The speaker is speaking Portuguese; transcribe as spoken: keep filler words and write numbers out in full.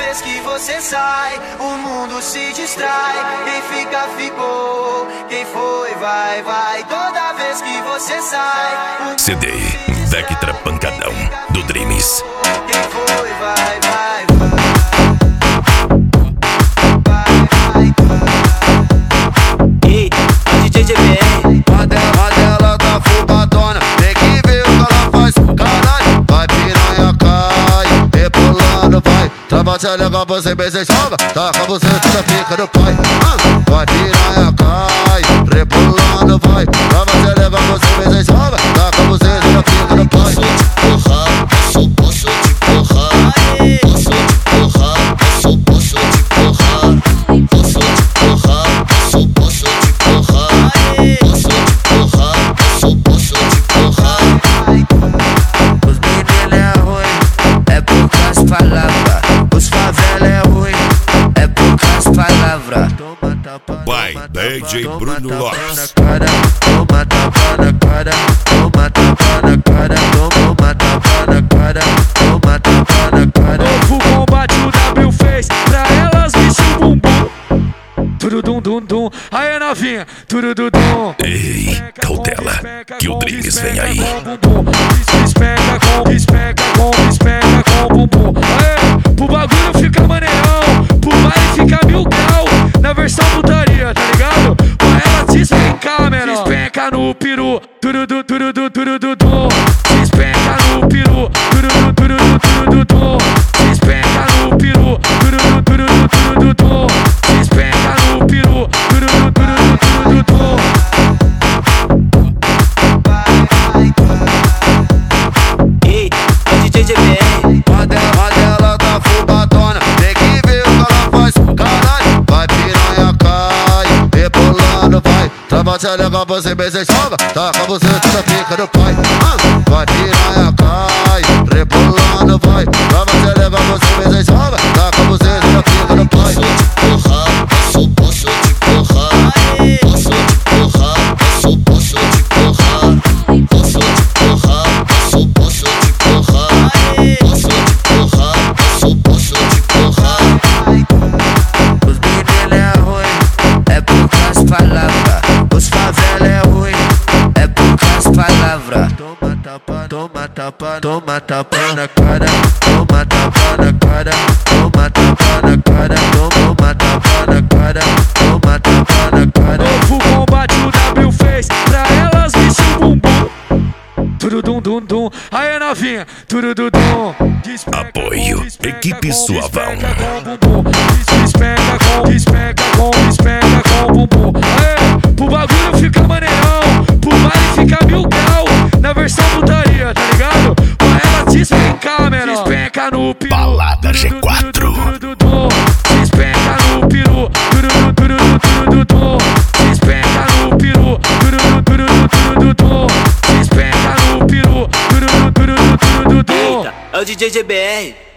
vez que você sai, o mundo se distrai. Quem fica, ficou. Quem foi, vai, vai. Toda vez que você sai, C D Vectra Pancadão do Dreams. quem foi, vai, vai, vai. Ei, a D J G B R. Ela tá fubadona, tem que ver o que ela faz. Caralho, vai piranha, cai, rebolando, vai. Trabalha legal, você bem se joga, taca você toda pica do pai. Ah, vai piranha, cai, rebolando, vai. Trabalha legal, você bem se joga, taca você toda pica do pai. Posso te porrar, posso, posso te porrar. Posso te porrar, posso, posso te porrar. Posso te porrar, posso, posso te porrar. Posso te porrar, posso, posso te porrar. Os meninos é ruim, é poucas palavras. Os favela é ruim, é poucas palavras. By D J Bruno Lopes. Toma tapa na cara, toma tapa na cara, toma tapa na cara, toma tapa na cara. Novo combate o W fez pra elas vestir o bumbum. Turudum dum dum, aí novinha, turudum. Ei, cautela, que o Dreams vem aí. Especa com, especa com, especa com bumbum. Aê, pro bagulho fica maneirão, pro baile fica mil grau. Na versão putaria, tá ligado? Pra ela se espencar, menor. Se espenca no peru, turudu, turudu, turudu. Se espenca no peru, turudu, turudu, turudu. Se espenca no peru, turudu, turudu, turudu. Se espenca no peru, turudu, turudu, turudu. Ei, a D J G B R. Ela tá fubadona, tem que ver o que ela faz. Caralho, vai piranha, cai, rebolando, vai. Trabalha legal, você bem se joga, taca você toda pica do pai. Ah, vai piranha, cai, rebolando, vai. Trabalha legal, você bem se joga, taca você toda pica do pai. Posso te porrar, posso, posso te porrar. Posso te porrar, posso, posso te porrar. Posso te porrar, posso, posso te porrar. Posso te porrar, posso, posso te porrar. Os meninos é ruim, é poucas palavras. Os favela é ruim, é poucas palavras. Toma tapa, toma tapa, toma tapa na cara, toma tapa na cara, toma tapa na cara, toma tapa na cara, toma tapa na cara. Novo combate o W fez pra elas vestir o bumbum. Turudum dum dum, aí novinha, turudum. Apoio, equipe Suavão. Especa com, especa com, especa com bumbum. Aê, pro bagulho fica maneirão, pro baile fica mil grau. Na versão putaria, tá ligado? Pra ela se espencar, menor. Se espenca no peru, Balada G quatro. se espenca no peru, turudu, turudu, turudu. Se espenca no peru, turudu, turudu, turudu. Se espenca no peru, turudu, turudu, turudu. Eita, é o D J G B R.